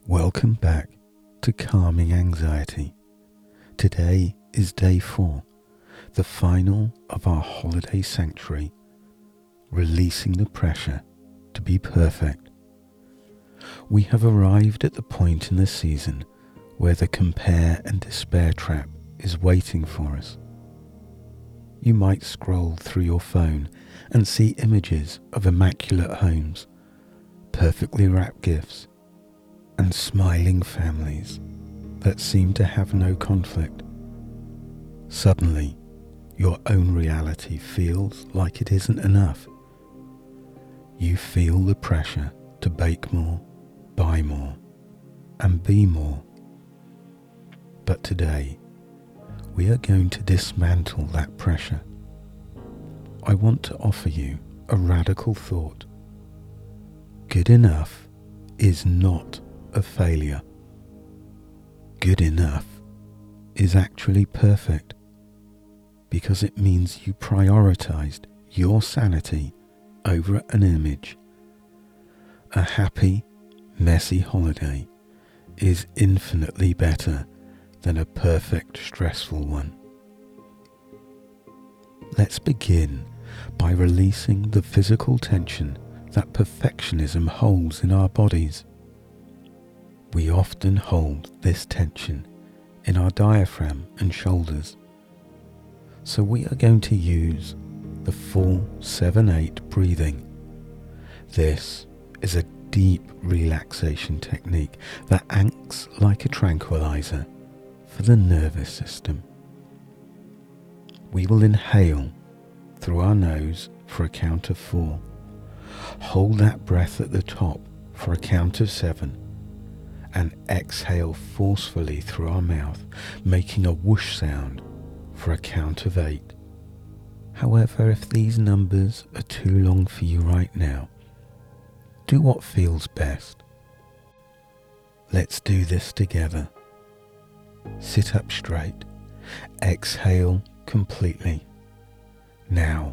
Welcome back to Calming Anxiety. Today is day 4, the final of our holiday sanctuary, releasing the pressure to be perfect. We have arrived at the point in the season where the compare and despair trap is waiting for us. You might scroll through your phone and see images of immaculate homes, perfectly wrapped gifts, and smiling families that seem to have no conflict. Suddenly, your own reality feels like it isn't enough. You feel the pressure to bake more, buy more, and be more. But today, we are going to dismantle that pressure. I want to offer you a radical thought. Good enough is not a failure. Good enough is actually perfect, because it means you prioritized your sanity over an image. A happy, messy holiday is infinitely better than a perfect, stressful one. Let's begin by releasing the physical tension that perfectionism holds in our bodies. We often hold this tension in our diaphragm and shoulders. So we are going to use the 4-7-8 breathing. This is a deep relaxation technique that acts like a tranquilizer for the nervous system. We will inhale through our nose for a count of 4. Hold that breath at the top for a count of 7. And exhale forcefully through our mouth, making a whoosh sound for a count of 8. However, if these numbers are too long for you right now, do what feels best. Let's do this together. Sit up straight. Exhale completely. Now,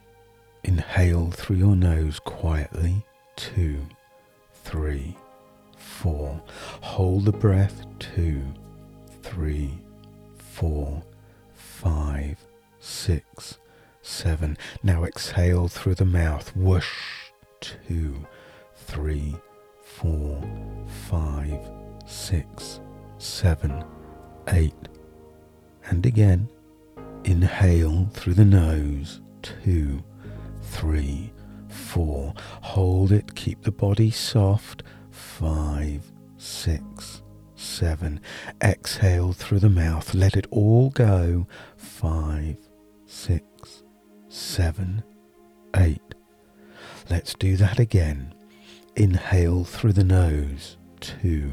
inhale through your nose quietly. 2, 3, 4. Hold the breath. 2, 3, 4, 5, 6, 7. Now exhale through the mouth. Whoosh. 2, 3, 4, 5, 6, 7, 8. And again. Inhale through the nose. 2, 3, 4. Hold it. Keep the body soft. 5, 6, 7. Exhale through the mouth. Let it all go. 5, 6, 7, 8. Let's do that again. Inhale through the nose. 2,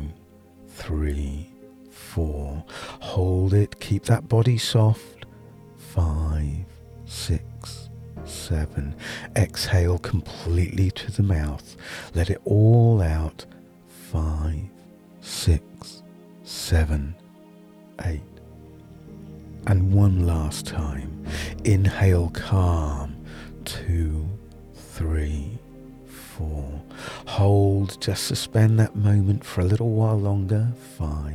3, 4. Hold it. Keep that body soft. 5, 6, 7. Exhale completely to the mouth. Let it all out. 5, 6, 7, 8. And one last time. Inhale calm. 2, 3, 4. Hold. Just suspend that moment for a little while longer. 5,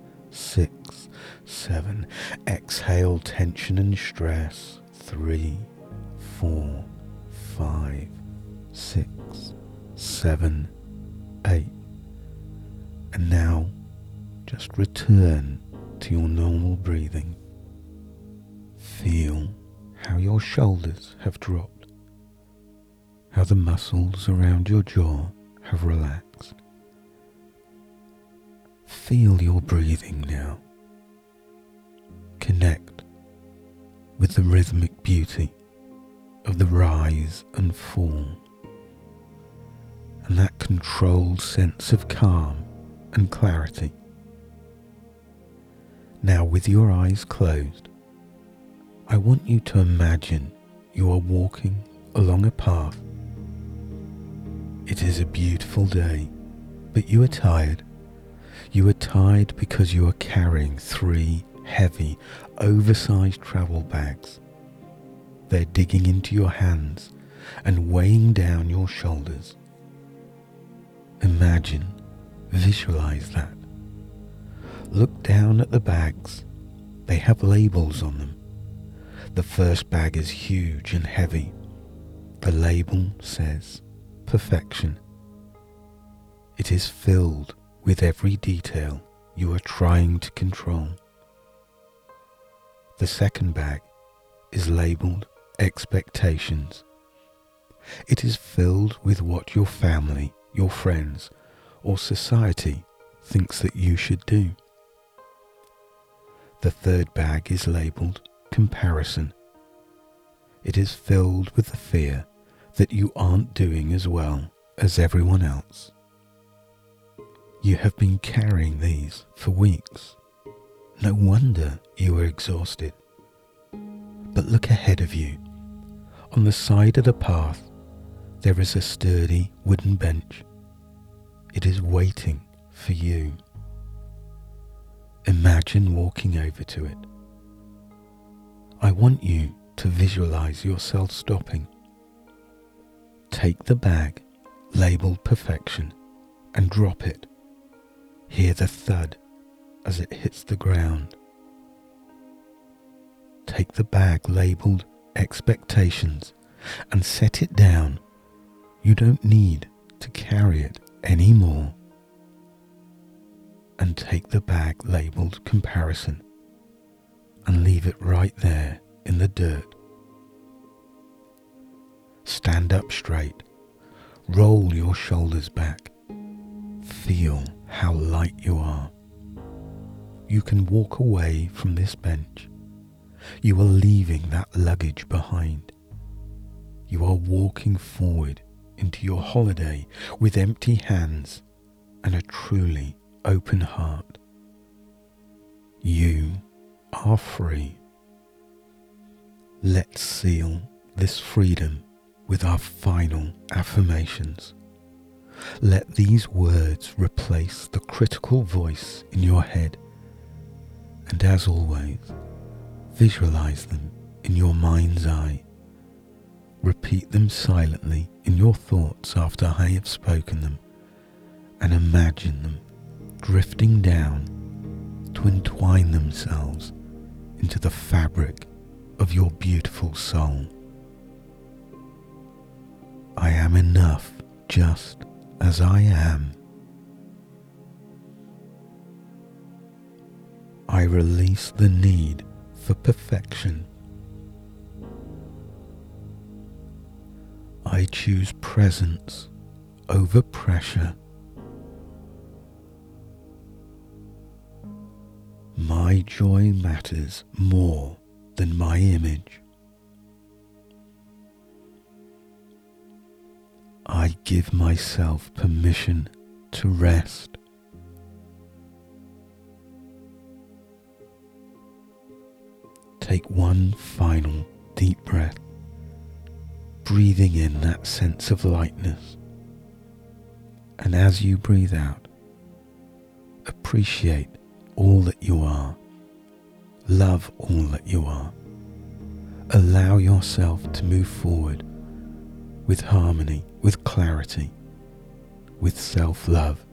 6, 7. Exhale tension and stress. 3, 4, 5, 6, 7, 8. And now, just return to your normal breathing. Feel how your shoulders have dropped, how the muscles around your jaw have relaxed. Feel your breathing now. Connect with the rhythmic beauty of the rise and fall, and that controlled sense of calm and clarity. Now, with your eyes closed, I want you to imagine you are walking along a path. It is a beautiful day, but you are tired. You are tired because you are carrying 3 heavy, oversized travel bags. They're digging into your hands and weighing down your shoulders. Imagine visualize that. Look down at the bags. They have labels on them. The first bag is huge and heavy. The label says perfection. It is filled with every detail you are trying to control. The second bag is labeled expectations. It is filled with what your family, your friends, or society thinks that you should do. The third bag is labeled comparison. It is filled with the fear that you aren't doing as well as everyone else. You have been carrying these for weeks. No wonder you are exhausted. But look ahead of you. On the side of the path, there is a sturdy wooden bench. It is waiting for you. Imagine walking over to it. I want you to visualize yourself stopping. Take the bag labeled perfection and drop it. Hear the thud as it hits the ground. Take the bag labeled expectations and set it down. You don't need to carry it anymore. And take the bag labeled comparison and leave it right there in the dirt. Stand up straight. Roll your shoulders back. Feel how light you are. You can walk away from this bench. You are leaving that luggage behind. You are walking forward into your holiday with empty hands and a truly open heart. You are free. Let's seal this freedom with our final affirmations. Let these words replace the critical voice in your head, and as always, visualize them in your mind's eye. Repeat them silently in your thoughts after I have spoken them, and imagine them drifting down to entwine themselves into the fabric of your beautiful soul. I am enough just as I am. I release the need for perfection. I choose presence over pressure. My joy matters more than my image. I give myself permission to rest. Take one final deep breath, breathing in that sense of lightness. And as you breathe out, appreciate all that you are. Love all that you are. Allow yourself to move forward with harmony, with clarity, with self-love.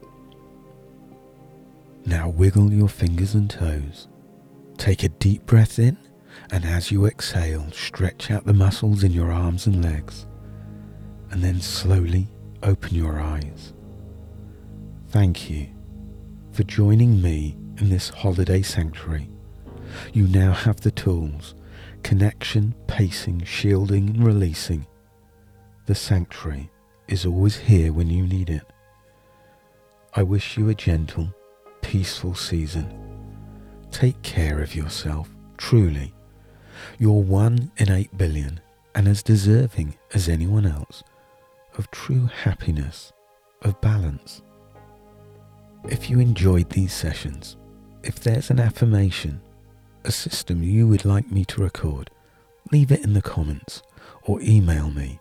Now wiggle your fingers and toes. Take a deep breath in, and as you exhale, stretch out the muscles in your arms and legs, and then slowly open your eyes. Thank you for joining me in this holiday sanctuary. You now have the tools: connection, pacing, shielding, and releasing. The sanctuary is always here when you need it. I wish you a gentle, peaceful season. Take care of yourself, truly. You're 1 in 8 billion and as deserving as anyone else of true happiness, of balance. If you enjoyed these sessions, if there's an affirmation, a system you would like me to record, leave it in the comments or email me,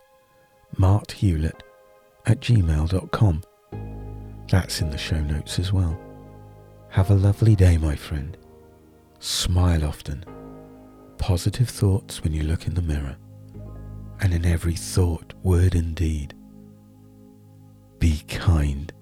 marthewlett@gmail.com. That's in the show notes as well. Have a lovely day, my friend. Smile often. Positive thoughts when you look in the mirror. And in every thought, word and deed, be kind